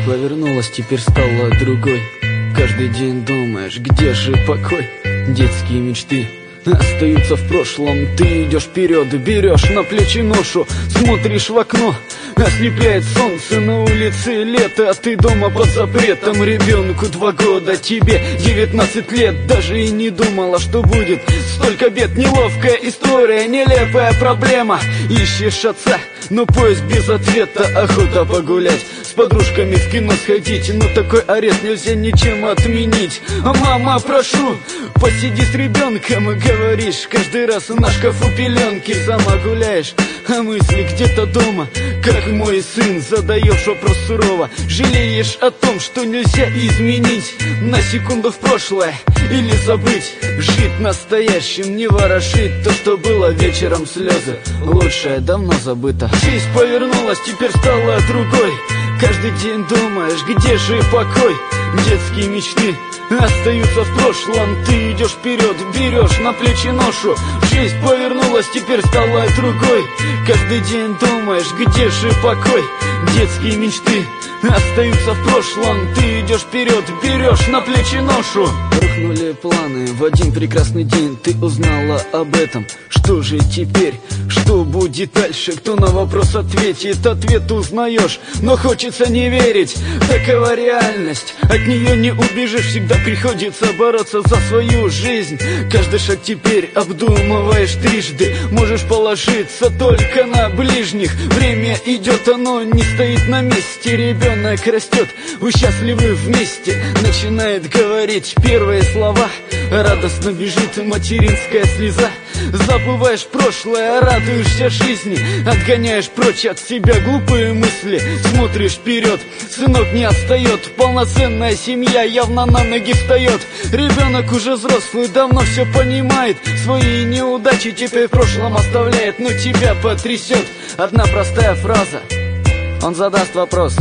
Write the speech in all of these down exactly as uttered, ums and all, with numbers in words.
повернулась, теперь стала другой. Каждый день думаешь, где же покой? Детские мечты остаются в прошлом. Ты идешь вперед, берешь на плечи ношу, смотришь в окно, ослепляет солнце, на улице лето, а ты дома под запретом. Ребенку два года, тебе девятнадцать лет. Даже и не думала, что будет столько бед. Неловкая история, нелепая проблема. Ищешь отца, но поиск без ответа. Охота погулять, с подружками в кино сходить, но такой арест нельзя ничем отменить. А мама, прошу, посиди с ребенком. Говоришь, каждый раз на шкафу пеленки. Сама гуляешь, а мысли где-то дома. Как мой сын, задаешь вопрос сурово. Жалеешь о том, что нельзя изменить. На секунду в прошлое или забыть. Жить настоящим, не ворошить то, что было вечером. Слезы, лучшее давно забыто. Жизнь повернулась, теперь стала другой. Каждый день думаешь, где же покой? Детские мечты остаются в прошлом. Ты идешь вперед, берешь на плечи ношу. Жизнь повернулась, теперь стала другой. Каждый день думаешь, где же покой? Детские мечты остаются в прошлом. Ты идешь вперед, берешь на плечи ношу. Рухнули планы в один прекрасный день. Ты узнала об этом. Что же теперь? Что будет дальше? Кто на вопрос ответит? Ответ узнаешь, но хочется не верить. Такова реальность, от нее не убежишь. Всегда приходится бороться за свою жизнь. Каждый шаг теперь обдумываешь трижды. Можешь положиться только на ближних. Время идет, оно не стоит на месте. Ребенок растет, вы счастливы вместе. Начинает говорить первые слова. Радостно бежит материнская слеза. Забываешь прошлое, радуешься жизни. Отгоняешь прочь от себя глупые мысли. Смотришь вперед, сынок не отстает. Полноценная семья явно на ноги встает. Ребенок уже взрослый, давно все понимает. Свои неудачи теперь в прошлом оставляет. Но тебя потрясет одна простая фраза. Он задаст вопрос: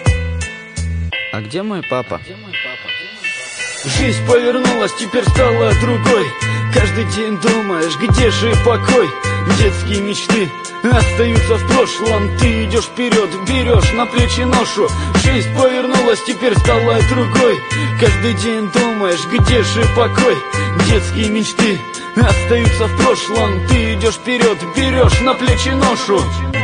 а где мой папа? Жизнь повернулась, теперь стала другой. Каждый день думаешь, где же покой? Детские мечты остаются в прошлом. Ты идешь вперед, берешь на плечи ношу. Жизнь повернулась, теперь стала другой. Каждый день думаешь, где же покой? Детские мечты остаются в прошлом. Ты идешь вперед, берешь на плечи ношу.